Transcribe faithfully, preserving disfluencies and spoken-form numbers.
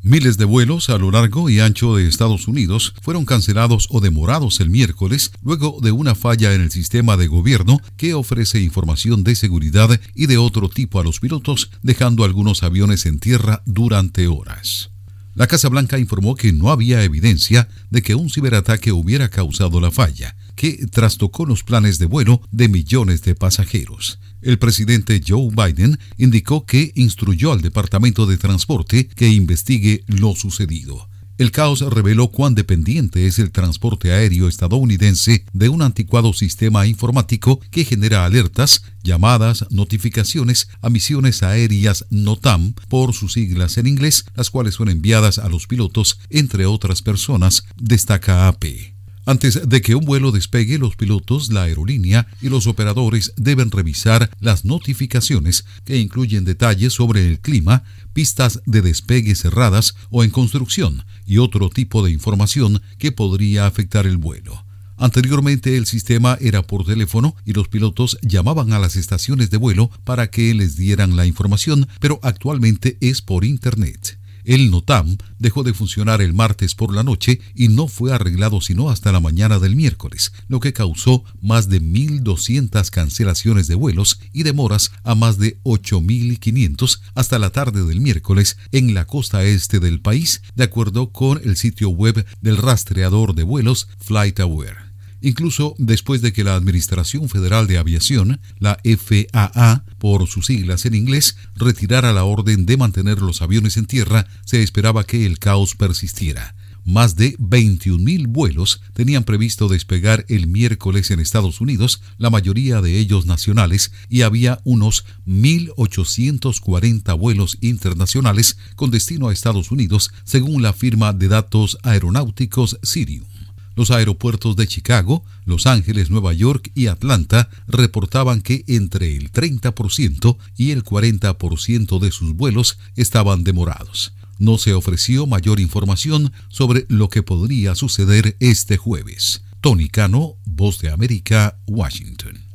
Miles de vuelos a lo largo y ancho de Estados Unidos fueron cancelados o demorados el miércoles luego de una falla en el sistema de gobierno que ofrece información de seguridad y de otro tipo a los pilotos, dejando algunos aviones en tierra durante horas. La Casa Blanca informó que no había evidencia de que un ciberataque hubiera causado la falla, que trastocó los planes de vuelo de millones de pasajeros. El presidente Joe Biden indicó que instruyó al Departamento de Transporte que investigue lo sucedido. El caos reveló cuán dependiente es el transporte aéreo estadounidense de un anticuado sistema informático que genera alertas, llamadas, notificaciones a misiones aéreas NOTAM, por sus siglas en inglés, las cuales son enviadas a los pilotos, entre otras personas, destaca A P. Antes de que un vuelo despegue, los pilotos, la aerolínea y los operadores deben revisar las notificaciones que incluyen detalles sobre el clima, pistas de despegue cerradas o en construcción y otro tipo de información que podría afectar el vuelo. Anteriormente el sistema era por teléfono y los pilotos llamaban a las estaciones de vuelo para que les dieran la información, pero actualmente es por Internet. El NOTAM dejó de funcionar el martes por la noche y no fue arreglado sino hasta la mañana del miércoles, lo que causó más de mil doscientas cancelaciones de vuelos y demoras a más de ocho mil quinientos hasta la tarde del miércoles en la costa este del país, de acuerdo con el sitio web del rastreador de vuelos FlightAware. Incluso después de que la Administración Federal de Aviación, la F A A, por sus siglas en inglés, retirara la orden de mantener los aviones en tierra, se esperaba que el caos persistiera. Más de veintiún mil vuelos tenían previsto despegar el miércoles en Estados Unidos, la mayoría de ellos nacionales, y había unos mil ochocientos cuarenta vuelos internacionales con destino a Estados Unidos, según la firma de datos aeronáuticos Cirium. Los aeropuertos de Chicago, Los Ángeles, Nueva York y Atlanta reportaban que entre el treinta por ciento y el cuarenta por ciento de sus vuelos estaban demorados. No se ofreció mayor información sobre lo que podría suceder este jueves. Tony Cano, Voz de América, Washington.